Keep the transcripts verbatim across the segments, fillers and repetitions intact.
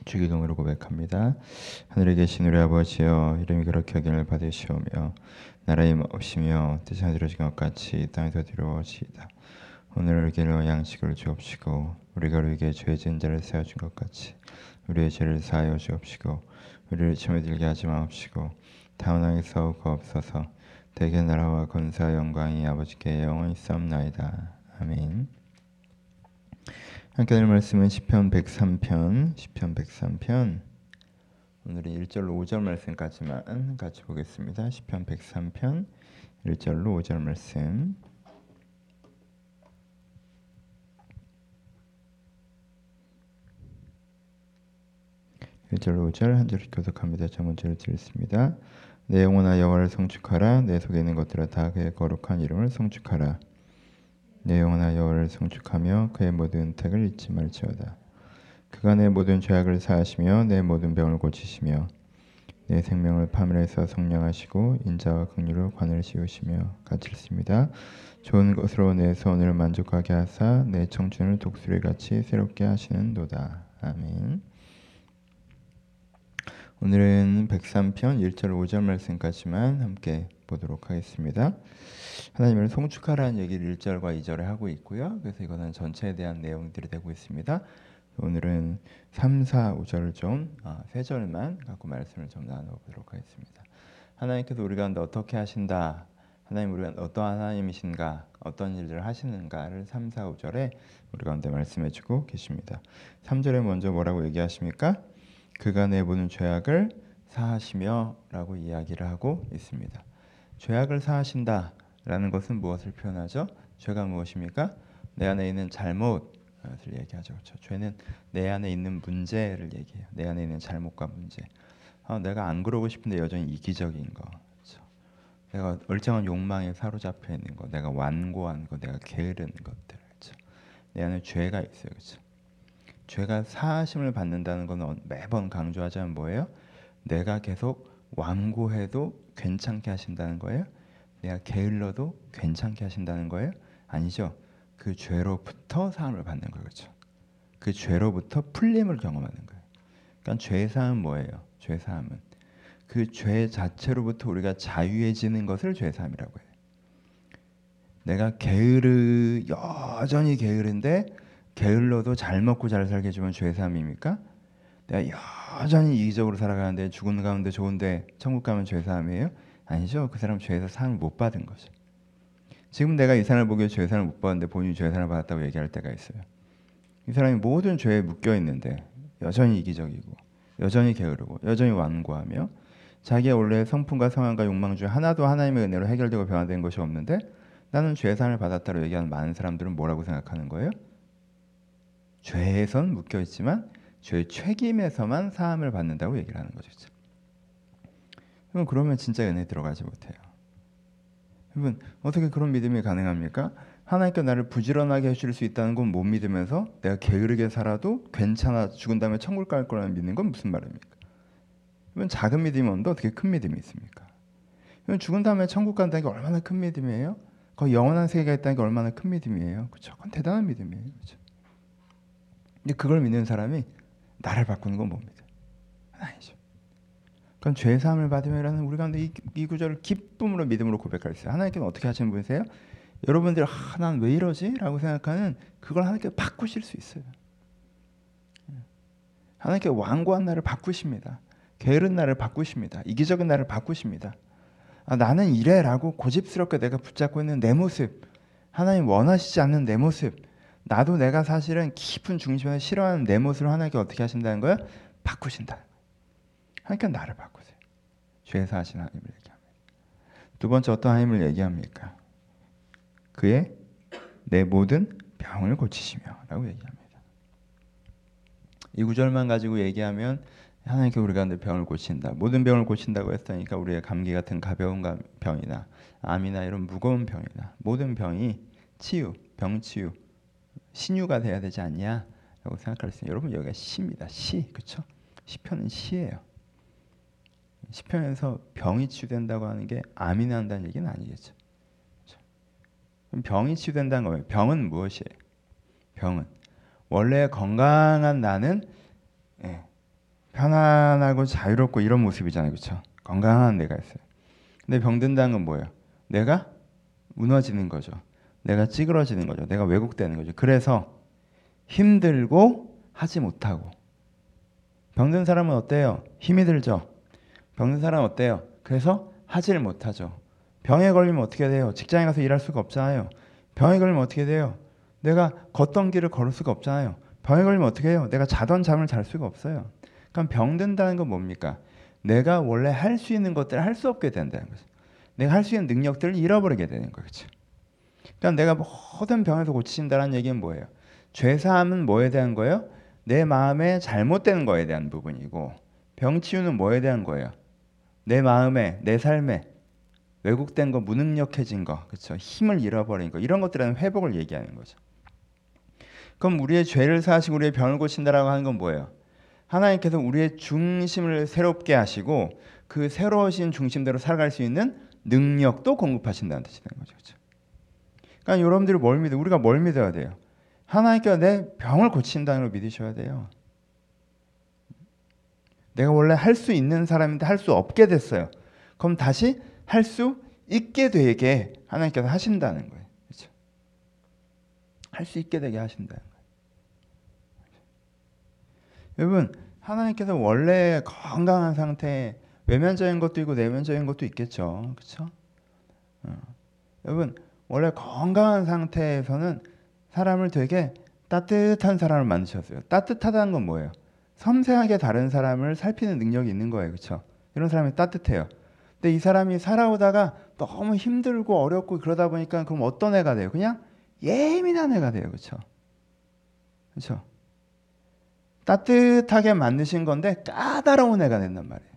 주기도문으로 고백합니다. 하늘에 계신 우리 아버지여, 이름이 그렇게 여김을 받으시오며 나라의 없이며 뜻이 이루어진 것 같이 땅에서 이루어지이다. 오늘 우리에게 양식을 주옵시고 우리가 우리에게 죄 지은 자를 사하여 준 것 같이 우리의 죄를 사하여 주옵시고 우리를 시험에 들게 하지 마옵시고 다만 왕에서 구하옵소서. 대개 나라와 권세와 영광이 아버지께 영원히 있사옵나이다. 아멘. 함께 하는 말씀은 시편 백삼 편, 시편 백삼 편. 오늘은 일 절로 오 절 말씀까지만 같이 보겠습니다. 시편 백삼 편 일 절로 오 절 말씀. 일 절로 오 절 한 절씩 교독합니다. 저 먼저 읽겠습니다. 내 영혼아 여호와를 성축하라. 내 속에 있는 것들아 다 그의 거룩한 이름을 성축하라. 내 영혼아 여호와를 성축하며 그의 모든 은택을 잊지 말지어다. 그가 내 모든 죄악을 사하시며 내 모든 병을 고치시며 내 생명을 파멸해서 성량하시고 인자와 긍휼로 관을 씌우시며 같이 읽습니다. 좋은 것으로 내 소원을 만족하게 하사 내 청춘을 독수리같이 새롭게 하시는도다. 아멘. 오늘은 백삼 편 일 절 오 절 말씀까지만 함께 보도록 하겠습니다. 하나님을 송축하라는 얘기를 일 절과 이 절에 하고 있고요. 그래서 이거는 전체에 대한 내용들이 되고 있습니다. 오늘은 삼, 사, 오 절을 좀 세 절만 갖고 말씀을 좀 나눠보도록 하겠습니다. 하나님께서 우리 가운데 어떻게 하신다, 하나님 우리가 어떠한 하나님이신가, 어떤 일들을 하시는가를 삼, 사, 오 절에 우리 가운데 말씀해주고 계십니다. 삼 절에 먼저 뭐라고 얘기하십니까? 그가 내 모든 죄악을 사하시며 라고 이야기를 하고 있습니다. 죄악을 사하신다 라는 것은 무엇을 표현하죠? 죄가 무엇입니까? 내 안에 있는 잘못을 얘기하죠. 그렇죠? 죄는 내 안에 있는 문제를 얘기해요. 내 안에 있는 잘못과 문제. 아, 내가 안 그러고 싶은데 여전히 이기적인 거, 그렇죠? 내가 얼짱한 욕망에 사로잡혀 있는 거, 내가 완고한 거, 내가 게으른 것들, 그렇죠? 내 안에 죄가 있어요. 그렇죠? 죄가 사하심을 받는다는 건 매번 강조하자면 뭐예요? 내가 계속 완고해도 괜찮게 하신다는 거예요? 내가 게을러도 괜찮게 하신다는 거예요? 아니죠. 그 죄로부터 사함을 받는 거예요. 그렇죠? 그 죄로부터 풀림을 경험하는 거예요. 그러니까 죄사함은 뭐예요? 죄사함은 그 죄 자체로부터 우리가 자유해지는 것을 죄사함이라고 해요. 내가 게으르 여전히 게으른데 게을러도 잘 먹고 잘 살게 해주면 죄사함입니까? 내가 여전히 이기적으로 살아가는데 죽은 가운데 좋은데 천국 가면 죄사함이에요? 아니죠. 그 사람 죄에서 사함을 못 받은 거죠. 지금 내가 이 사람을 보기에 죄사함을 못 받는데 본인이 죄사함을 받았다고 얘기할 때가 있어요. 이 사람이 모든 죄에 묶여 있는데 여전히 이기적이고 여전히 게으르고 여전히 완고하며 자기의 원래 성품과 성향과 욕망 중 하나도 하나님의 은혜로 해결되고 변화된 것이 없는데 나는 죄사함을 받았다고 얘기하는 많은 사람들은 뭐라고 생각하는 거예요? 죄에선 묶여 있지만 죄의 책임에서만 사함을 받는다고 얘기를 하는 거죠. 그럼 그러면 진짜 은혜에 들어가지 못해요. 여러분 어떻게 그런 믿음이 가능합니까? 하나님께 나를 부지런하게 해줄 수 있다는 건 못 믿으면서 내가 게으르게 살아도 괜찮아 죽은 다음에 천국 갈 거라는 믿는 건 무슨 말입니까? 여러분 작은 믿음이 없는데 어떻게 큰 믿음이 있습니까? 여러분 죽은 다음에 천국 간다는 게 얼마나 큰 믿음이에요? 거기 영원한 세계가 있다는 게 얼마나 큰 믿음이에요? 그렇죠? 그건 대단한 믿음이에요. 그렇죠? 근데 그걸 믿는 사람이 나를 바꾸는 건 뭡니까? 아니죠. 그건 죄사함을 받으면라는 우리 가운데 이, 이 구절을 기쁨으로 믿음으로 고백할 수 있어요. 하나님께는 어떻게 하시는 분이세요? 여러분들이 아, 난 왜 이러지? 라고 생각하는 그걸 하나님께 바꾸실 수 있어요. 하나님께 완고한 나를 바꾸십니다. 게으른 나를 바꾸십니다. 이기적인 나를 바꾸십니다. 아, 나는 이래 라고 고집스럽게 내가 붙잡고 있는 내 모습, 하나님 원하시지 않는 내 모습, 나도 내가 사실은 깊은 중심에서 싫어하는 내 모습을 하나님께 어떻게 하신다는 거야? 바꾸신다. 하나님께 나를 바꾸세요. 죄에서 하신 하나님을 얘기합니다. 두 번째 어떤 하나님을 얘기합니까? 그의 내 모든 병을 고치시며 라고 얘기합니다. 이 구절만 가지고 얘기하면 하나님께 우리가 내 병을 고친다. 모든 병을 고친다고 했으니까 우리의 감기 같은 가벼운 병이나 암이나 이런 무거운 병이나 모든 병이 치유, 병치유, 신유가 돼야 되지 않냐 라고 생각할 수 있어요. 여러분 여기가 시입니다. 시, 그렇죠? 시편은 시예요. 시편에서 병이 치유된다고 하는 게 암이 난다는 얘기는 아니겠죠. 그렇죠? 그럼 병이 치유된다는 거예요. 병은 무엇이에요? 병은 원래 건강한 나는 예, 편안하고 자유롭고 이런 모습이잖아요. 그렇죠? 건강한 내가 있어요. 근데 병든다는 건 뭐예요? 내가 무너지는 거죠. 내가 찌그러지는 거죠. 내가 왜곡되는 거죠. 그래서 힘들고 하지 못하고. 병든 사람은 어때요? 힘이 들죠. 병든 사람은 어때요? 그래서 하지를 못하죠. 병에 걸리면 어떻게 돼요? 직장에 가서 일할 수가 없잖아요. 병에 걸리면 어떻게 돼요? 내가 걷던 길을 걸을 수가 없잖아요. 병에 걸리면 어떻게 해요? 내가 자던 잠을 잘 수가 없어요. 그럼 병든다는 건 뭡니까? 내가 원래 할 수 있는 것들을 할 수 없게 된다는 거죠. 내가 할 수 있는 능력들을 잃어버리게 되는 거죠. 그러니까 내가 모든 병에서 고치신다는 얘기는 뭐예요? 죄사함은 뭐에 대한 거예요? 내 마음에 잘못된 거에 대한 부분이고, 병치유는 뭐에 대한 거예요? 내 마음에, 내 삶에 왜곡된 거, 무능력해진 거, 그렇죠? 힘을 잃어버린 거, 이런 것들에 대한 회복을 얘기하는 거죠. 그럼 우리의 죄를 사하시고 우리의 병을 고친다라고 하는 건 뭐예요? 하나님께서 우리의 중심을 새롭게 하시고 그 새로우신 중심대로 살아갈 수 있는 능력도 공급하신다는 뜻이 되는 거죠. 그렇죠? 그러니까 여러분들이 뭘 믿어요? 우리가 뭘 믿어야 돼요? 하나님께서 내 병을 고친다는 걸 믿으셔야 돼요. 내가 원래 할 수 있는 사람인데 할 수 없게 됐어요. 그럼 다시 할 수 있게 되게 하나님께서 하신다는 거예요. 그렇죠? 할 수 있게 되게 하신다는 거예요. 여러분, 하나님께서 원래 건강한 상태에 외면적인 것도 있고 내면적인 것도 있겠죠. 그렇죠? 어. 여러분, 원래 건강한 상태에서는 사람을 되게 따뜻한 사람을 만드셨어요. 따뜻하다는 건 뭐예요? 섬세하게 다른 사람을 살피는 능력이 있는 거예요. 그렇죠? 이런 사람이 따뜻해요. 근데 이 사람이 살아오다가 너무 힘들고 어렵고 그러다 보니까 그럼 어떤 애가 돼요? 그냥 예민한 애가 돼요. 그렇죠? 그렇죠? 따뜻하게 만드신 건데 까다로운 애가 된단 말이에요.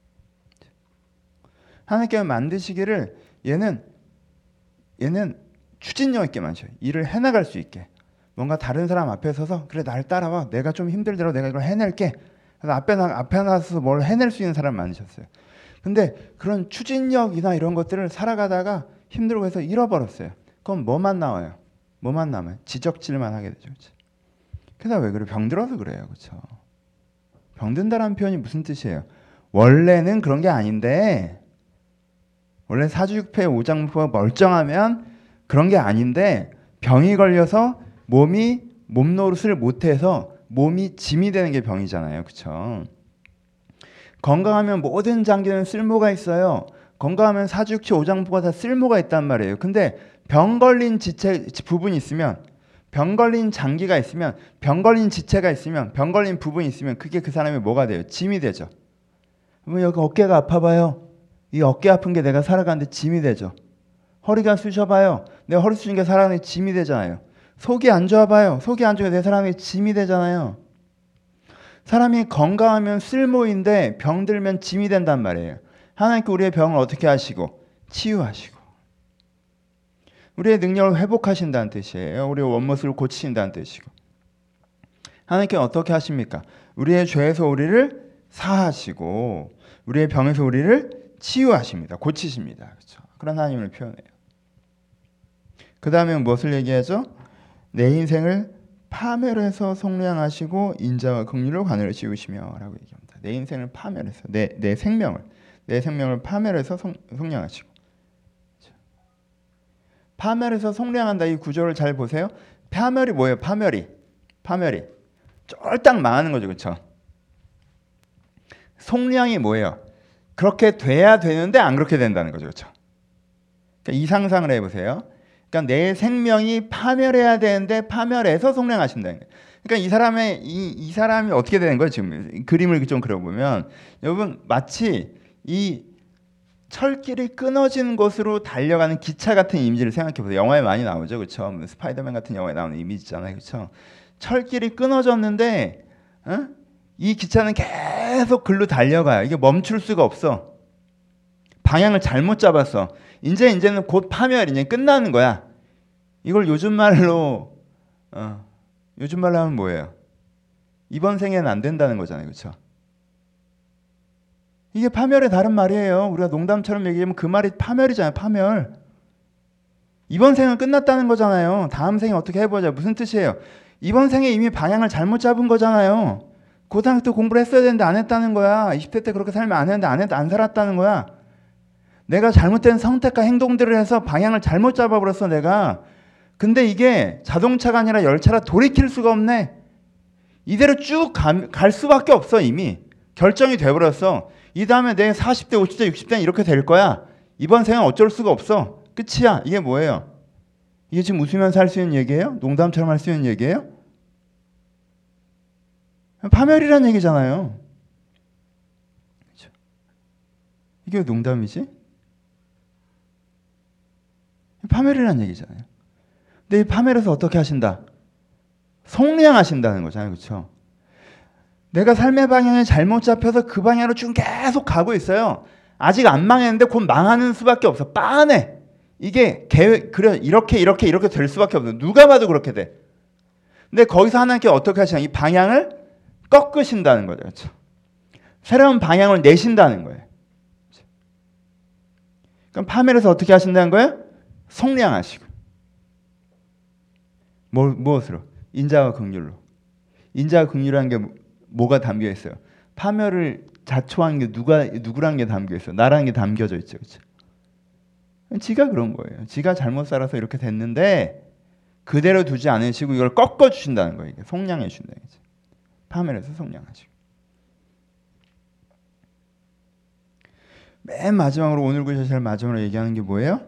하나님께서 만드시기를 얘는 얘는 추진력 있게 만드셔요. 일을 해나갈 수 있게. 뭔가 다른 사람 앞에 서서 그래 날 따라와. 내가 좀 힘들더라도 내가 이걸 해낼게. 그래서 앞에 나 앞에 나서 뭘 해낼 수 있는 사람 만드셨어요. 근데 그런 추진력이나 이런 것들을 살아가다가 힘들고 해서 잃어버렸어요. 그럼 뭐만 나와요? 뭐만 남아요? 지적질만 하게 되죠. 그렇죠? 그래서 왜 그래요? 병들어서 그래요. 그렇죠? 병든다라는 표현이 무슨 뜻이에요? 원래는 그런 게 아닌데 원래 사주육패 오장부가 멀쩡하면 그런 게 아닌데 병이 걸려서 몸이 몸 노릇을 못해서 몸이 짐이 되는 게 병이잖아요. 그렇죠? 건강하면 모든 장기는 쓸모가 있어요. 건강하면 사주육체 오장부가 다 쓸모가 있단 말이에요. 근데 병 걸린 지체 부분이 있으면 병 걸린 장기가 있으면 병 걸린 지체가 있으면 병 걸린 부분이 있으면 그게 그 사람이 뭐가 돼요? 짐이 되죠. 여기 어깨가 아파봐요. 이 어깨 아픈 게 내가 살아가는데 짐이 되죠. 허리가 쑤셔봐요. 내가 허리 쑤신 게 살아가는 데 짐이 되잖아요. 속이 안 좋아봐요. 속이 안 좋아 내 사람이 짐이 되잖아요. 사람이 건강하면 쓸모인데 병들면 짐이 된단 말이에요. 하나님께 우리의 병을 어떻게 하시고? 치유하시고. 우리의 능력을 회복하신다는 뜻이에요. 우리의 원모습을 고치신다는 뜻이고. 하나님께 어떻게 하십니까? 우리의 죄에서 우리를 사하시고 우리의 병에서 우리를 치유하십니다. 고치십니다. 그렇죠? 그런 하나님을 표현해요. 그 다음에 무엇을 얘기하죠? 내 인생을 파멸해서 속량하시고 인자와 긍휼로 관을 씌우시며 라고 얘기합니다. 내 인생을 파멸해서 내, 내 생명을 내 생명을 파멸해서 속, 속량하시고. 그렇죠? 파멸해서 속량한다. 이 구조를 잘 보세요. 파멸이 뭐예요? 파멸이 파멸이 쫄딱 망하는 거죠. 그렇죠? 속량이 뭐예요? 그렇게 돼야 되는데 안 그렇게 된다는 거죠. 그렇죠? 그러니까 이 상상을 해보세요. 그러니까 내 생명이 파멸해야 되는데 파멸해서 속량하신다는 거예요. 그러니까 이 사람의 이, 이 사람이 어떻게 되는 거예요? 지금 그림을 좀 그려보면 여러분 마치 이 철길이 끊어진 곳으로 달려가는 기차 같은 이미지를 생각해 보세요. 영화에 많이 나오죠, 그렇죠? 스파이더맨 같은 영화에 나오는 이미지잖아요, 그렇죠? 철길이 끊어졌는데 어? 이 기차는 계속 글로 달려가요. 이게 멈출 수가 없어. 방향을 잘못 잡았어. 이제 이제는 곧 파멸, 이제 끝나는 거야. 이걸 요즘 말로 어, 요즘 말로 하면 뭐예요? 이번 생에는 안 된다는 거잖아요, 그렇죠? 이게 파멸의 다른 말이에요. 우리가 농담처럼 얘기하면 그 말이 파멸이잖아요, 파멸. 이번 생은 끝났다는 거잖아요. 다음 생에 어떻게 해보자. 무슨 뜻이에요? 이번 생에 이미 방향을 잘못 잡은 거잖아요. 고등학교 때 공부를 했어야 되는데 안 했다는 거야. 이십 대 때 그렇게 살면 안 했는데 안, 했, 안 살았다는 거야. 내가 잘못된 선택과 행동들을 해서 방향을 잘못 잡아버렸어 내가. 근데 이게 자동차가 아니라 열차라 돌이킬 수가 없네. 이대로 쭉 갈 수밖에 없어. 이미 결정이 돼버렸어. 이 다음에 내 사십 대 오십 대 육십 대는 이렇게 될 거야. 이번 생은 어쩔 수가 없어. 끝이야. 이게 뭐예요? 이게 지금 웃으면서 할 수 있는 얘기예요? 농담처럼 할 수 있는 얘기예요? 파멸이란 얘기잖아요. 그렇죠? 이게 왜 농담이지? 파멸이란 얘기잖아요. 근데 이 파멸에서 어떻게 하신다? 성량하신다는 거잖아요. 그렇죠? 내가 삶의 방향이 잘못 잡혀서 그 방향으로 쭉 계속 가고 있어요. 아직 안 망했는데 곧 망하는 수밖에 없어. 빤해. 이게 계획, 그래, 이렇게 이렇게 이렇게 될 수밖에 없어. 누가 봐도 그렇게 돼. 근데 거기서 하나님께 어떻게 하시냐? 이 방향을 꺾으신다는 거죠. 그렇죠? 새로운 방향을 내신다는 거예요. 그렇죠? 그럼 파멸에서 어떻게 하신다는 거예요? 성량하시고. 뭐, 무엇으로? 인자와 긍휼로. 인자와 긍휼이라는 게 뭐가 담겨 있어요? 파멸을 자초한 게 누가 누구라는 게 담겨 있어요? 나라는 게 담겨져 있죠. 그렇죠? 지가 그런 거예요. 지가 잘못 살아서 이렇게 됐는데 그대로 두지 않으시고 이걸 꺾어 주신다는 거예요. 성량해 주신다는 거죠. 파멸에서 성량하시고. 맨 마지막으로 오늘 구절 제일 마지막으로 얘기하는 게 뭐예요?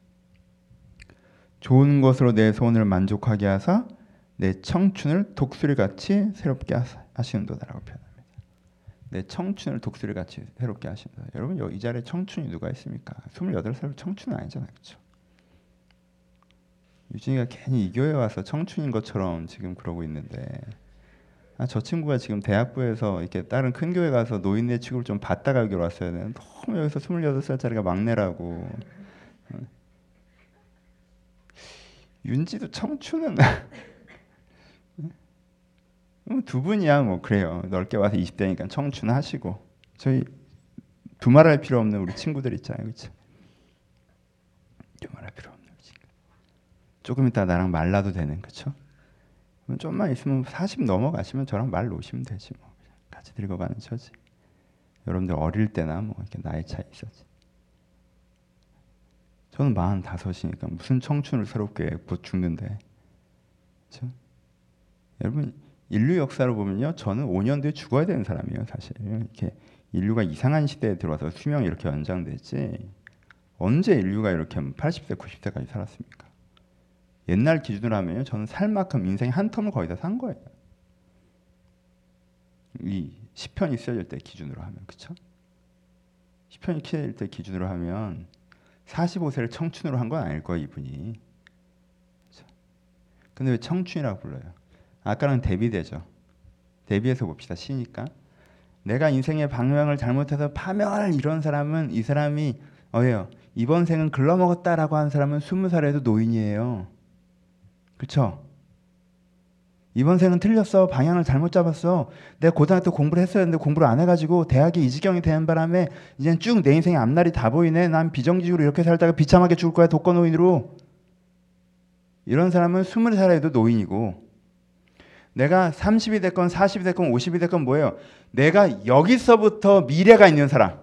좋은 것으로 내 소원을 만족하게 하사 내 청춘을 독수리같이 새롭게 하시는도다라고 표현합니다. 내 청춘을 독수리같이 새롭게 하신다. 여러분 이 자리에 청춘이 누가 있습니까? 스물여덟 살 청춘은 아니잖아요. 그렇죠? 유진이가 괜히 이 교회에 와서 청춘인 것처럼 지금 그러고 있는데 아, 저 친구가 지금 대학부에서 이렇게 다른 큰 교회 가서 노인네 취급을 좀 받다가 여기 왔어야 되는데 너무 여기서 스물여덟 살짜리가 막내라고. 윤지도 청춘은 두 분이야 뭐 그래요. 넓게 와서 이십 대니까 청춘 하시고 저희 두말할 필요 없는 우리 친구들 있잖아요. 그렇죠? 두말할 필요 없는 우리 친구. 조금 이따 나랑 말라도 되는 그렇죠? 좀만 있으면 사십 넘어가시면 저랑 말 놓으시면 되지 뭐. 같이 늙어가는 처지. 여러분들 어릴 때나 뭐 이렇게 나이 차이 있었지. 저는 마흔다섯이니까 무슨 청춘을 새롭게 곧 죽는데. 그렇죠? 여러분 인류 역사로 보면요. 저는 오 년 뒤에 죽어야 되는 사람이에요. 사실. 이렇게 인류가 이상한 시대에 들어와서 수명이 이렇게 연장되지. 언제 인류가 이렇게 팔십 세, 구십 세까지 살았습니까? 옛날 기준으로 하면요. 저는 살 만큼 인생의 한 텀을 거의 다 산 거예요. 이 십 편이 쓰여질 때 기준으로 하면. 그렇죠? 십 편이 쓰여질 때 기준으로 하면 사십오 세를 청춘으로 한 건 아닐 거예요. 이분이. 그렇죠? 근데 왜 청춘이라고 불러요? 아까는 대비되죠. 대비해서 봅시다. 시니까. 내가 인생의 방향을 잘못해서 파멸 이런 사람은 이 사람이 어예요. 이번 생은 글러먹었다라고 하는 사람은 스무 살에도 노인이에요. 그렇죠? 이번 생은 틀렸어. 방향을 잘못 잡았어. 내가 고등학교 공부를 했어야 했는데 공부를 안 해가지고 대학이 이 지경이 되는 바람에 이제는 쭉 내 인생의 앞날이 다 보이네. 난 비정규직으로 이렇게 살다가 비참하게 죽을 거야. 독거노인으로. 이런 사람은 스무 살에도 노인이고 내가 삼십이 됐건 사십이 됐건 오십이 됐건 뭐예요? 내가 여기서부터 미래가 있는 사람.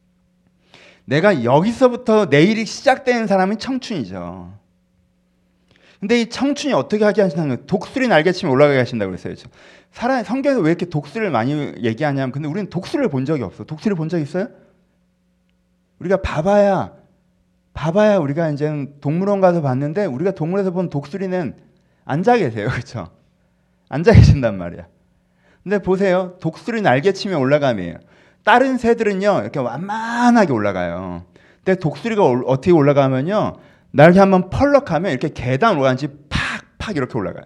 내가 여기서부터 내일이 시작되는 사람은 청춘이죠. 근데 이 청춘이 어떻게 하게 하시냐면 독수리 날개치면 올라가게 하신다고 그랬어요. 사람 성경에서 왜 이렇게 독수리를 많이 얘기하냐면 근데 우리는 독수리를 본 적이 없어. 독수리 본 적 있어요? 우리가 봐봐야 봐봐야 우리가 이제 동물원 가서 봤는데 우리가 동물원에서 본 독수리는 앉아 계세요. 그렇죠? 앉아 계신단 말이야. 근데 보세요. 독수리 날개치면 올라감이에요. 다른 새들은요. 이렇게 완만하게 올라가요. 근데 독수리가 어떻게 올라가면요. 날개 한번 펄럭하면 이렇게 계단 올라가는지 팍팍 이렇게 올라가요.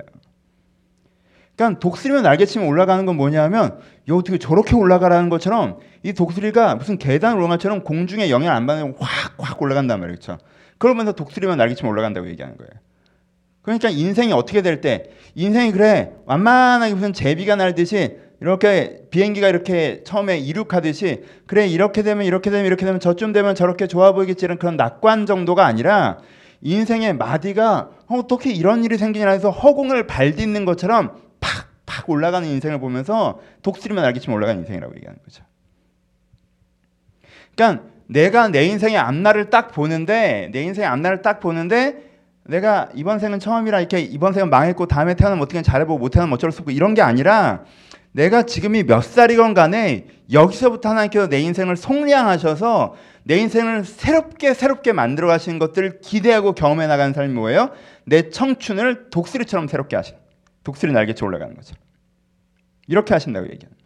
그러니까 독수리면 날개치면 올라가는 건 뭐냐면 이 어떻게 저렇게 올라가라는 것처럼 이 독수리가 무슨 계단 올라가는 것처럼 공중에 영향을 안 받는 확확 올라간단 말이에요. 그렇죠? 그러면서 독수리면 날개치면 올라간다고 얘기하는 거예요. 그러니까 인생이 어떻게 될 때 인생이 그래 완만하게 무슨 제비가 날듯이 이렇게 비행기가 이렇게 처음에 이륙하듯이 그래 이렇게 되면 이렇게 되면 이렇게 되면 저쯤 되면 저렇게 좋아 보이겠지 이런 그런 낙관 정도가 아니라 인생의 마디가 어떻게 이런 일이 생기냐 해서 허공을 발딛는 것처럼 팍 올라가는 인생을 보면서 독수리만 날개치면 올라가는 인생이라고 얘기하는 거죠. 그러니까 내가 내 인생의 앞날을 딱 보는데 내 인생의 앞날을 딱 보는데 내가 이번 생은 처음이라 이렇게 이번 생은 망했고 다음에 태어나면 어떻게 잘해보고 못 태어나면 어쩔 수 없고 이런 게 아니라 내가 지금이 몇 살이건 간에 여기서부터 하나님께서 내 인생을 속량하셔서 내 인생을 새롭게 새롭게 만들어 가시는 것들을 기대하고 경험해 나가는 삶이 뭐예요? 내 청춘을 독수리처럼 새롭게 하신, 독수리 날개쳐 올라가는 거죠. 이렇게 하신다고 얘기합니다.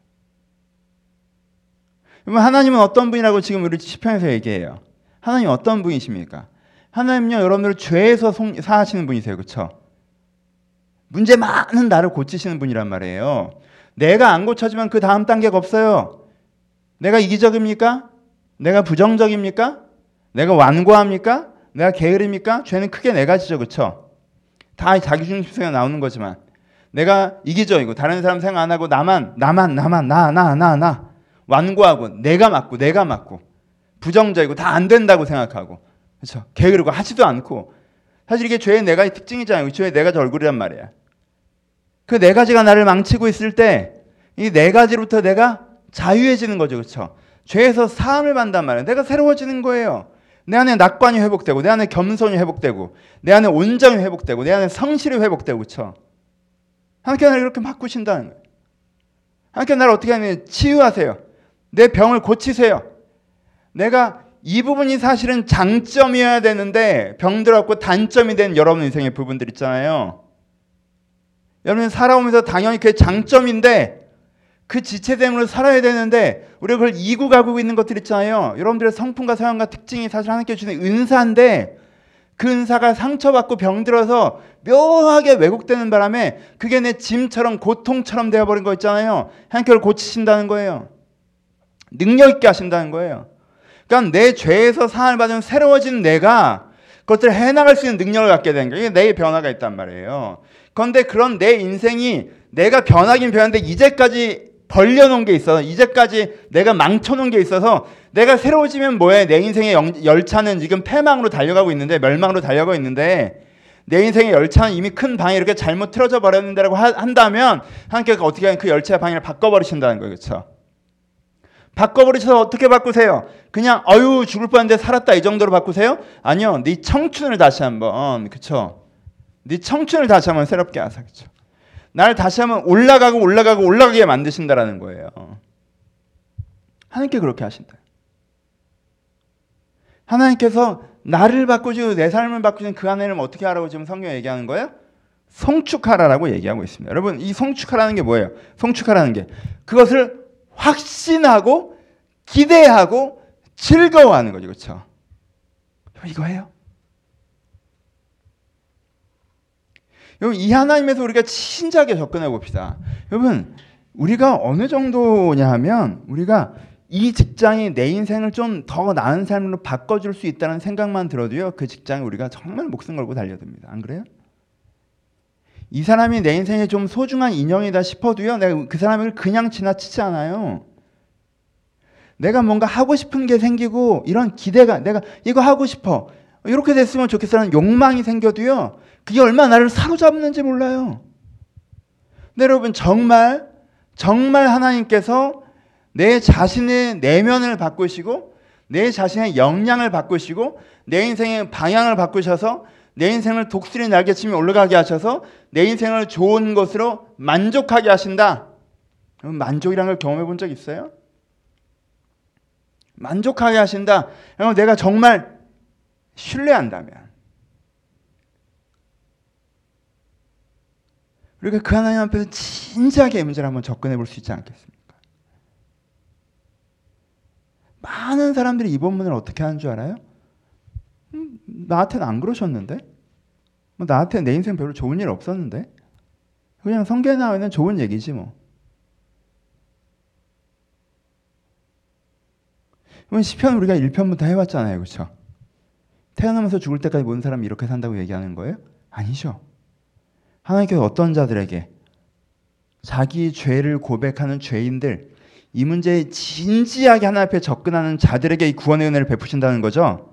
그러면 하나님은 어떤 분이라고 지금 우리 시편에서 얘기해요? 하나님 어떤 분이십니까? 하나님은요, 여러분들 죄에서 사하시는 분이세요. 그렇죠? 문제 많은 나를 고치시는 분이란 말이에요. 내가 안 고쳐지면 그 다음 단계가 없어요. 내가 이기적입니까? 내가 부정적입니까? 내가 완고합니까? 내가 게으릅니까? 죄는 크게 네 가지죠. 그렇죠? 다 자기중심성이 나오는 거지만 내가 이기적이고 다른 사람 생각 안 하고 나만 나만 나만 나 나 나 나 완고하고 내가 맞고 내가 맞고 부정적이고 다 안 된다고 생각하고 그렇죠? 게으르고 하지도 않고 사실 이게 죄의 네 가지 특징이잖아요. 죄의 네 가지 얼굴이란 말이야. 그 네 가지가 나를 망치고 있을 때 이 네 가지로부터 내가 자유해지는 거죠. 그렇죠? 죄에서 사함을 받는단 말이에요. 내가 새로워지는 거예요. 내 안에 낙관이 회복되고 내 안에 겸손이 회복되고 내 안에 온정이 회복되고 내 안에 성실이 회복되고 그렇죠? 하나님께서 나를 이렇게 바꾸신다는 거예요. 하나님께서 나를 어떻게 하냐면 치유하세요. 내 병을 고치세요. 내가 이 부분이 사실은 장점이어야 되는데 병들었고 단점이 된 여러분 인생의 부분들 있잖아요. 여러분 살아오면서 당연히 그게 장점인데 그 지체됨으로 살아야 되는데 우리가 그걸 이고 가고 있는 것들 있잖아요. 여러분들의 성품과 사용과 특징이 사실 하나님께 주신 은사인데 그 은사가 상처받고 병들어서 묘하게 왜곡되는 바람에 그게 내 짐처럼 고통처럼 되어버린 거 있잖아요. 하나님께서 고치신다는 거예요. 능력 있게 하신다는 거예요. 그러니까 내 죄에서 사함을 받으면 새로워진 내가 그것들을 해나갈 수 있는 능력을 갖게 되는 거예요. 이게 내 변화가 있단 말이에요. 그런데 그런 내 인생이 내가 변하긴 변한데 이제까지 벌려놓은 게 있어서 이제까지 내가 망쳐놓은 게 있어서 내가 새로워지면 뭐해? 내 인생의 영, 열차는 지금 폐망으로 달려가고 있는데 멸망으로 달려가고 있는데 내 인생의 열차는 이미 큰 방에 이렇게 잘못 틀어져 버렸는데라고 하, 한다면 하나님께서 어떻게 하면 그 열차의 방향을 바꿔버리신다는 거예요. 그렇죠? 바꿔버리셔서 어떻게 바꾸세요? 그냥 어유 죽을 뻔했는데 살았다 이 정도로 바꾸세요? 아니요. 네 청춘을 다시 한번 그렇죠? 네 청춘을 다시 한번 새롭게 하세요. 그렇죠? 나를 다시 한번 올라가고 올라가고 올라가게 만드신다라는 거예요. 하나님께 그렇게 하신다. 하나님께서 나를 바꾸시고 내 삶을 바꾸신 그 하나님을 어떻게 하라고 지금 성경에 얘기하는 거예요? 송축하라라고 얘기하고 있습니다. 여러분 이 송축하라는 게 뭐예요? 송축하라는 게 그것을 확신하고 기대하고 즐거워하는 거죠. 그렇죠? 이거예요. 여러분 이 하나님에서 우리가 진지하게 접근해 봅시다. 여러분 우리가 어느 정도냐 하면 우리가 이 직장이 내 인생을 좀 더 나은 삶으로 바꿔줄 수 있다는 생각만 들어도요 그 직장에 우리가 정말 목숨 걸고 달려듭니다. 안 그래요? 이 사람이 내 인생에 좀 소중한 인연이다 싶어도요 내가 그 사람을 그냥 지나치지 않아요. 내가 뭔가 하고 싶은 게 생기고 이런 기대가 내가 이거 하고 싶어 이렇게 됐으면 좋겠어라는 욕망이 생겨도요 그게 얼마나 나를 사로잡는지 몰라요. 근데 여러분 정말 정말 하나님께서 내 자신의 내면을 바꾸시고 내 자신의 역량을 바꾸시고 내 인생의 방향을 바꾸셔서 내 인생을 독수리 날개치며 올라가게 하셔서 내 인생을 좋은 것으로 만족하게 하신다. 만족이라는 걸 경험해 본 적 있어요? 만족하게 하신다. 여러분 내가 정말 신뢰한다면 우리가 그 하나님 앞에서 진지하게 이 문제를 한번 접근해 볼 수 있지 않겠습니까? 많은 사람들이 이 본문을 어떻게 하는 줄 알아요? 음, 나한테는 안 그러셨는데? 뭐 나한테 내 인생 별로 좋은 일 없었는데? 그냥 성경에 나와 있는 좋은 얘기지 뭐. 시편 우리가 일 편부터 해왔잖아요. 그렇죠? 태어나면서 죽을 때까지 모든 사람이 이렇게 산다고 얘기하는 거예요? 아니죠. 하나님께서 어떤 자들에게 자기 죄를 고백하는 죄인들 이 문제에 진지하게 하나님 앞에 접근하는 자들에게 이 구원의 은혜를 베푸신다는 거죠.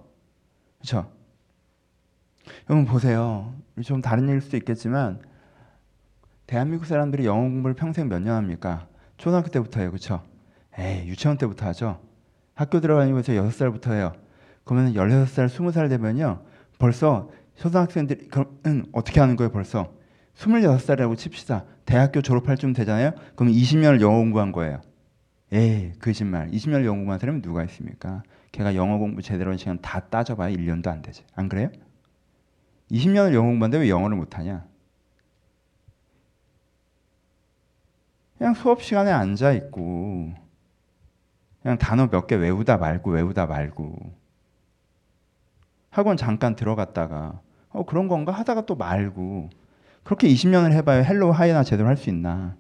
그렇죠? 여러분 보세요. 좀 다른 얘기일 수도 있겠지만 대한민국 사람들이 영어 공부를 평생 몇 년 합니까? 초등학교 때부터 해요. 그렇죠? 에이, 유치원 때부터 하죠. 학교 들어가면서 여섯 살부터 해요. 그러면 열여섯 살, 스무 살 되면요. 벌써 초등학생들이 그럼 어떻게 하는 거예요? 벌써 스물여섯 살이라고 칩시다. 대학교 졸업할 쯤 되잖아요. 그럼 이십 년을 영어 공부한 거예요. 에이, 거짓말. 이십 년을 영어 공부한 사람이 누가 있습니까? 걔가 영어 공부 제대로 한 시간 다 따져봐야 일 년도 안 되지. 안 그래요? 이십 년을 영어 공부하는데 왜 영어를 못하냐? 그냥 수업 시간에 앉아 있고 그냥 단어 몇 개 외우다 말고 외우다 말고 학원 잠깐 들어갔다가 어 그런 건가 하다가 또 말고 그렇게 이십 년을 해봐야 헬로우 하이나 제대로 할 수 있나?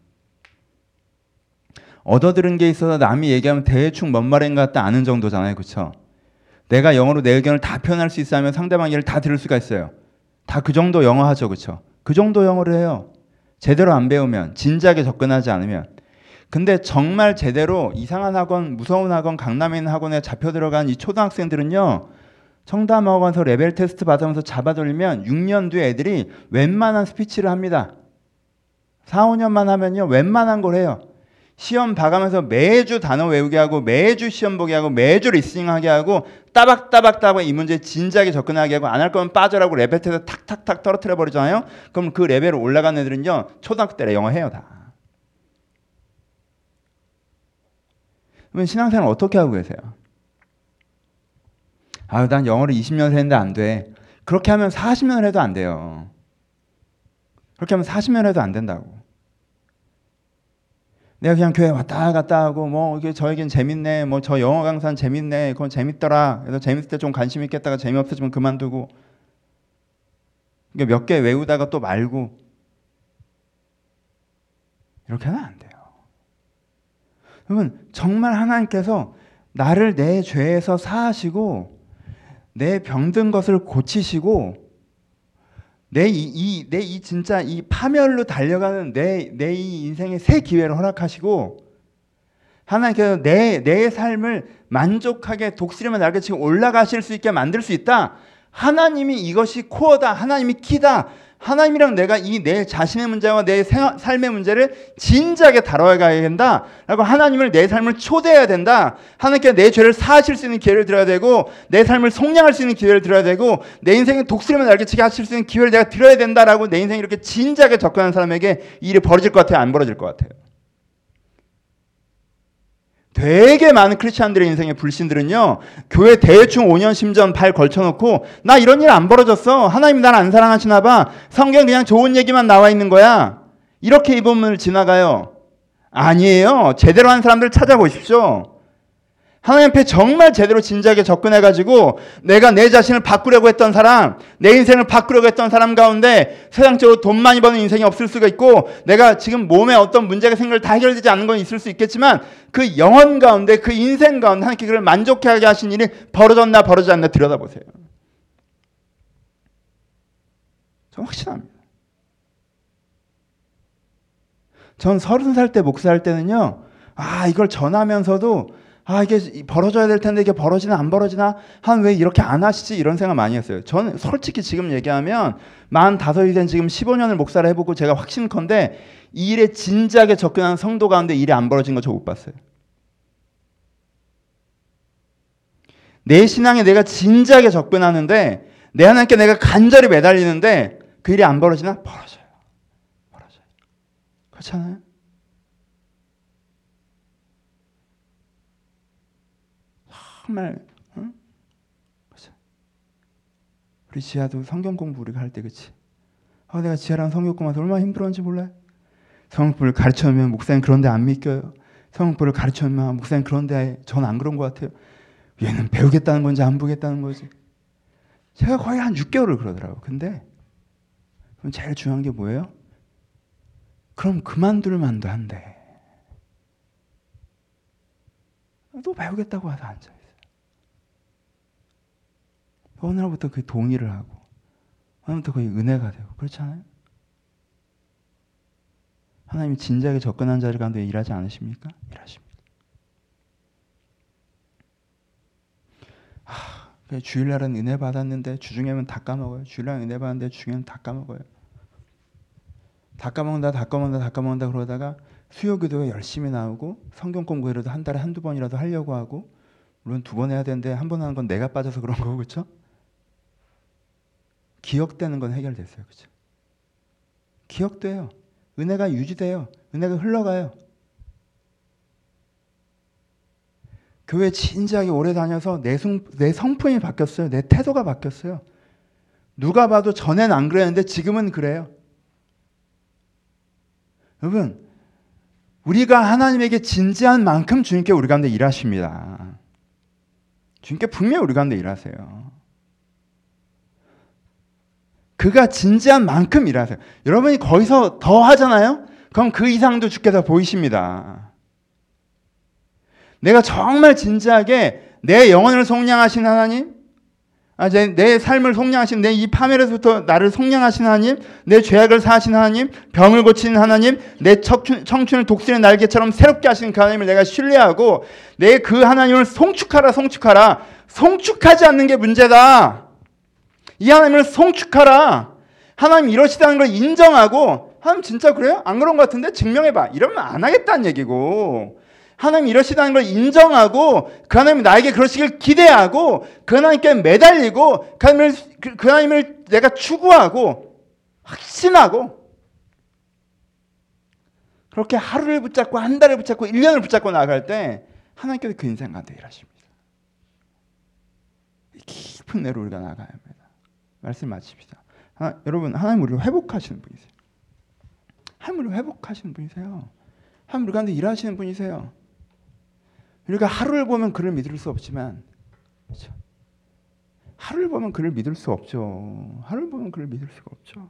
얻어들은 게 있어서 남이 얘기하면 대충 뭔 말인 것 같다 아는 정도잖아요. 그렇죠? 내가 영어로 내 의견을 다 표현할 수 있으면 상대방 얘기를 다 들을 수가 있어요. 다 그 정도 영어 하죠. 그렇죠? 그 정도 영어를 해요. 제대로 안 배우면, 진지하게 접근하지 않으면. 근데 정말 제대로 이상한 학원, 무서운 학원, 강남에 있는 학원에 잡혀 들어간 이 초등학생들은요. 청담학원에서 레벨 테스트 받으면서 잡아돌리면 육 년 뒤에 애들이 웬만한 스피치를 합니다. 사, 오 년만 하면요. 웬만한 걸 해요. 시험 봐가면서 매주 단어 외우게 하고 매주 시험 보게 하고 매주 리스닝하게 하고 따박따박따박 이 문제에 진지하게 접근하게 하고 안 할 거면 빠져라고 레벨 테스트 탁탁탁 떨어뜨려 버리잖아요. 그럼 그 레벨을 올라간 애들은요. 초등학교 때 영어 해요 다. 그러면 신앙생활 어떻게 하고 계세요? 아유, 난 영어를 이십 년을 했는데 안 돼. 그렇게 하면 사십 년을 해도 안 돼요. 그렇게 하면 사십 년을 해도 안 된다고. 내가 그냥 교회 왔다 갔다 하고 뭐 이게 저에겐 재밌네. 뭐 저 영어 강사는 재밌네. 그건 재밌더라. 그래서 재밌을 때 좀 관심 있겠다가 재미없어지면 그만두고. 몇 개 외우다가 또 말고. 이렇게 하면 안 돼요. 그러면 정말 하나님께서 나를 내 죄에서 사하시고 내 병든 것을 고치시고 내 이 이 내 이 진짜 이 파멸로 달려가는 내 내 이 인생의 새 기회를 허락하시고 하나님께서 내 내 삶을 만족하게 독수리만 날개 치고 올라가실 수 있게 만들 수 있다. 하나님이 이것이 코어다. 하나님이 키다. 하나님이랑 내가 이 내 자신의 문제와 내 생활, 삶의 문제를 진지하게 다뤄가야 된다. 라고 하나님을 내 삶을 초대해야 된다. 하나님께 내 죄를 사하실 수 있는 기회를 드려야 되고 내 삶을 속량할 수 있는 기회를 드려야 되고 내 인생에 독수리만 날개치게 하실 수 있는 기회를 내가 드려야 된다라고 내 인생에 이렇게 진지하게 접근하는 사람에게 이 일이 벌어질 것 같아요? 안 벌어질 것 같아요? 되게 많은 크리스찬들의 인생의 불신들은요. 교회 대충 오 년 심전 발 걸쳐놓고 나 이런 일 안 벌어졌어. 하나님 날 안 사랑하시나 봐. 성경 그냥 좋은 얘기만 나와 있는 거야. 이렇게 이 본문을 지나가요. 아니에요. 제대로 한 사람들 찾아보십시오. 하나님 앞에 정말 제대로 진지하게 접근해가지고 내가 내 자신을 바꾸려고 했던 사람, 내 인생을 바꾸려고 했던 사람 가운데 세상적으로 돈 많이 버는 인생이 없을 수가 있고 내가 지금 몸에 어떤 문제가 생겨 다 해결되지 않는 건 있을 수 있겠지만 그 영혼 가운데 그 인생 가운데 하나님께 그를 만족하게 하신 일이 벌어졌나 벌어지지 않나 들여다보세요. 저 확신합니다. 전 서른 살 때 목사할 때는요. 아 이걸 전하면서도 아 이게 벌어져야 될 텐데 이게 벌어지나 안 벌어지나 한 왜 이렇게 안 하시지 이런 생각 많이 했어요. 저는 솔직히 지금 얘기하면 마흔다섯이 된 지금 십오 년을 목사를 해보고 제가 확신컨대 이 일에 진지하게 접근하는 성도 가운데 일이 안 벌어진 거 저 못 봤어요. 내 신앙에 내가 진지하게 접근하는데 내 하나님께 내가 간절히 매달리는데 그 일이 안 벌어지나? 벌어져요. 벌어져요. 그렇잖아요? 정말 응? 우리 지하도 성경 공부 우리가 할 때 그치? 아 내가 지하랑 성경 공부해서 얼마나 힘들었는지 몰라요? 성경부를 가르쳐주면 목사님 그런데 안 믿겨요. 성경부를 가르쳐주면 목사님 그런데 전 안 그런 것 같아요. 얘는 배우겠다는 건지 안 보겠다는 거지. 제가 거의 한 육 개월을 그러더라고요. 근데 그럼 제일 중요한 게 뭐예요? 그럼 그만둘 만도 한데 또 배우겠다고 와서 앉아있어요. 어느 날부터 그게 동의를 하고 어느 날부터 그게 은혜가 되고 그렇잖아요? 하나님이 진지하게 접근한 자리 가운데 일하지 않으십니까? 일하십니다. 하, 주일날은 은혜 받았는데 주중에는 다 까먹어요. 주일날 은혜 받았는데 주중에는 다 까먹어요. 다 까먹는다 다 까먹는다 다 까먹는다 그러다가 수요 기도에 열심히 나오고 성경 공부라도 한 달에 한두 번이라도 하려고 하고, 물론 두 번 해야 되는데 한 번 하는 건 내가 빠져서 그런 거고, 그렇죠? 기억되는 건 해결됐어요. 그렇죠? 기억돼요. 은혜가 유지돼요. 은혜가 흘러가요. 교회 진지하게 오래 다녀서 내, 성, 내 성품이 바뀌었어요. 내 태도가 바뀌었어요. 누가 봐도 전엔 안 그랬는데 지금은 그래요. 여러분, 우리가 하나님에게 진지한 만큼 주님께 우리 가운데 일하십니다. 주님께 분명히 우리 가운데 일하세요. 그가 진지한 만큼 일하세요. 여러분이 거기서 더 하잖아요? 그럼 그 이상도 주께서 보이십니다. 내가 정말 진지하게 내 영혼을 속량하신 하나님, 아, 내, 내 삶을 속량하신, 내 이 파멸에서부터 나를 속량하신 하나님, 내 죄악을 사하신 하나님, 병을 고치는 하나님, 내 청춘, 청춘을 독수리의 날개처럼 새롭게 하시는 그 하나님을 내가 신뢰하고 내 그 하나님을 송축하라 송축하라. 송축하지 않는 게 문제다. 이 하나님을 송축하라. 하나님 이러시다는 걸 인정하고, 하나님 진짜 그래요? 안 그런 것 같은데 증명해봐. 이러면 안 하겠다는 얘기고, 하나님 이러시다는 걸 인정하고 그 하나님이 나에게 그러시길 기대하고 그 하나님께 매달리고 그 하나님을, 그, 그 하나님을 내가 추구하고 확신하고, 그렇게 하루를 붙잡고 한 달을 붙잡고 일 년을 붙잡고 나아갈 때 하나님께서 그 인생 가운데 일하십니다. 깊은 내로 우리가 나아가야 합니다. 말씀 마칩시다. 하나, 여러분, 하나님 우리를 회복하시는 분이세요. 하나님 우리를 회복하시는 분이세요. 하나님 우리 가운데 일하시는 분이세요. 우리가 하루를 보면 그를 믿을 수 없지만, 그렇죠? 하루를 보면 그를 믿을 수 없죠. 하루를 보면 그를 믿을 수가 없죠.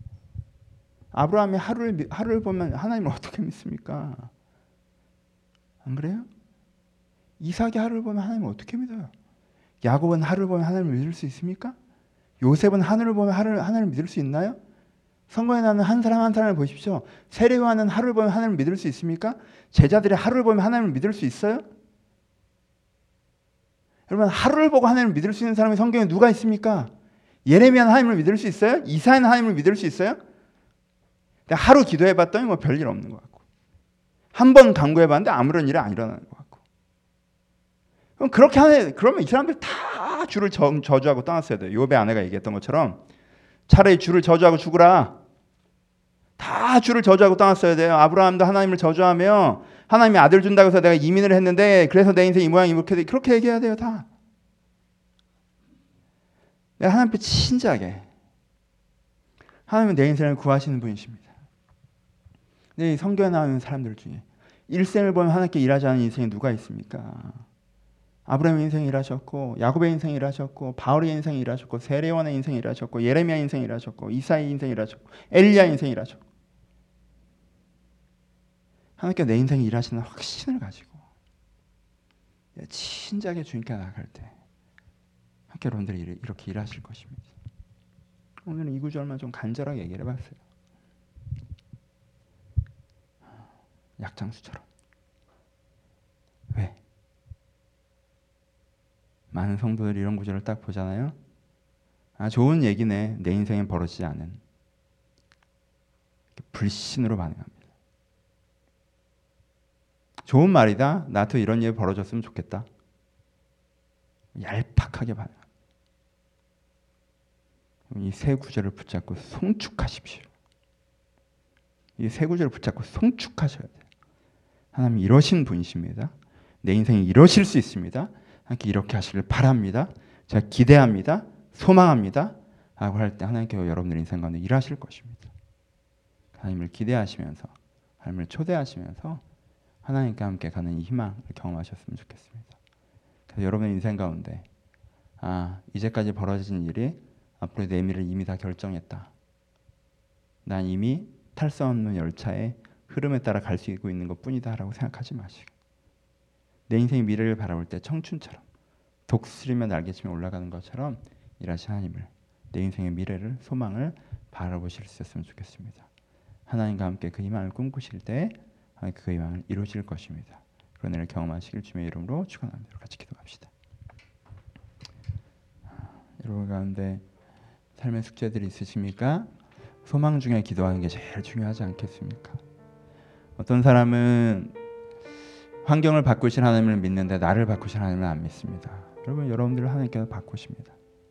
아브라함이 하루를, 하루를 보면 하나님을 어떻게 믿습니까? 안 그래요? 이삭이 하루를 보면 하나님을 어떻게 믿어요? 야곱은 하루를 보면 하나님을 믿을 수 있습니까? 요셉은 하늘을 보면 하나님을 믿을 수 있나요? 선거에 나는 한 사람 한 사람을 보십시오. 세례요한은 하루를 보면 하나님을 믿을 수 있습니까? 제자들이 하루를 보면 하나님을 믿을 수 있어요? 여러분, 하루를 보고 하나님을 믿을 수 있는 사람이 성경에 누가 있습니까? 예레미야는 하나님을 믿을 수 있어요? 이사야는 하나님을 믿을 수 있어요? 하루 기도해봤더니 뭐 별일 없는 것 같고, 한 번 간구해봤는데 아무런 일이 안 일어나는 것 같고. 그럼 그렇게 하는, 그러면 이 사람들 다 주를 저, 저주하고 떠났어야 돼요. 욥의 아내가 얘기했던 것처럼 차라리 주를 저주하고 죽으라. 다 주를 저주하고 떠났어야 돼요. 아브라함도 하나님을 저주하며 하나님이 아들 준다고 해서 내가 이민을 했는데 그래서 내 인생 이 모양 이렇게 돼. 그렇게 얘기해야 돼요. 다. 내가 하나님 앞에 진지하게, 하나님은 내 인생을 구하시는 분이십니다. 근데 이 성경에 나오는 사람들 중에 일생을 보면 하나님께 일하지 않은 인생이 누가 있습니까? 아브라함의 인생이 일하셨고, 야곱의 인생이 일하셨고, 바울의 인생이 일하셨고, 세례요한의 인생이 일하셨고, 예레미야 인생이 일하셨고, 이사야의 인생이 일하셨고, 엘리야 인생이 일하셨고, 하나님께 내 인생이 일하시는 확신을 가지고 진작에 주님께 나아갈 때 함께 여러분들이 이렇게 일하실 것입니다. 오늘은 이 구절만 좀 간절하게 얘기를 해봤어요. 약장수처럼. 왜? 많은 성도들이 이런 구절을 딱 보잖아요. 아, 좋은 얘기네. 내 인생엔 벌어지지 않은. 불신으로 반응합니다. 좋은 말이다. 나도 이런 일 벌어졌으면 좋겠다. 얄팍하게 반응합니다. 이 세 구절을 붙잡고 송축하십시오. 이 세 구절을 붙잡고 송축하셔야 돼요. 하나님 이러신 분이십니다. 내 인생이 이러실 수 있습니다. 하나님께 이렇게 하시길 바랍니다. 제가 기대합니다. 소망합니다. 라고 할 때 하나님께서 여러분들 인생 가운데 일하실 것입니다. 하나님을 기대하시면서, 하나님을 초대하시면서 하나님과 함께 가는 이 희망을 경험하셨으면 좋겠습니다. 그래서 여러분의 인생 가운데, 아, 이제까지 벌어진 일이 앞으로 내 미래를 이미 다 결정했다. 난 이미 탈 수 없는 열차의 흐름에 따라 갈 수 있는 것뿐이다 라고 생각하지 마시고, 내 인생의 미래를 바라볼 때 청춘처럼 독수리며 날개치며 올라가는 것처럼 일하신 하나님을, 내 인생의 미래를, 소망을 바라보실 수 있었으면 좋겠습니다. 하나님과 함께 그 희망을 꿈꾸실 때 그 희망을 이루실 것입니다. 그런 일을 경험하시길 주님의 이름으로 축원합니다. 같이 기도합시다. 여러분 가운데 삶의 숙제들이 있으십니까? 소망 중에 기도하는 게 제일 중요하지 않겠습니까? 어떤 사람은 환경을 바꾸신 하나님을 믿는데 나를 바꾸신 하나님을 안 믿습니다. 여러분, 여러분들을 하나님께서 바꾸십니다.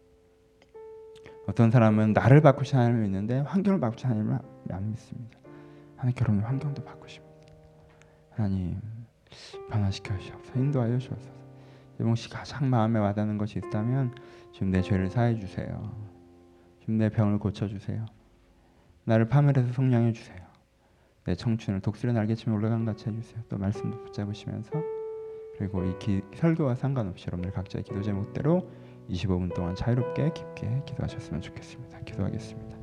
어떤 사람은 나를 바꾸신 하나님을 믿는데 환경을 바꾸신 하나님을 안 믿습니다. 하나님께 여러분 환경도 바꾸십니다. 하나님 변화시켜 주시옵소서. 인도하여 주옵소서. 여러분 혹시 가장 마음에 와닿는 것이 있다면 지금 내 죄를 사해 주세요. 지금 내 병을 고쳐 주세요. 나를 파멸해서 성량해 주세요. 내 청춘을 독수리 날개치며 올라간 같이 해주세요. 또 말씀도 붙잡으시면서 그리고 이 기, 설교와 상관없이 여러분들 각자의 기도 제목대로 이십오 분 동안 자유롭게 깊게 기도하셨으면 좋겠습니다. 기도하겠습니다.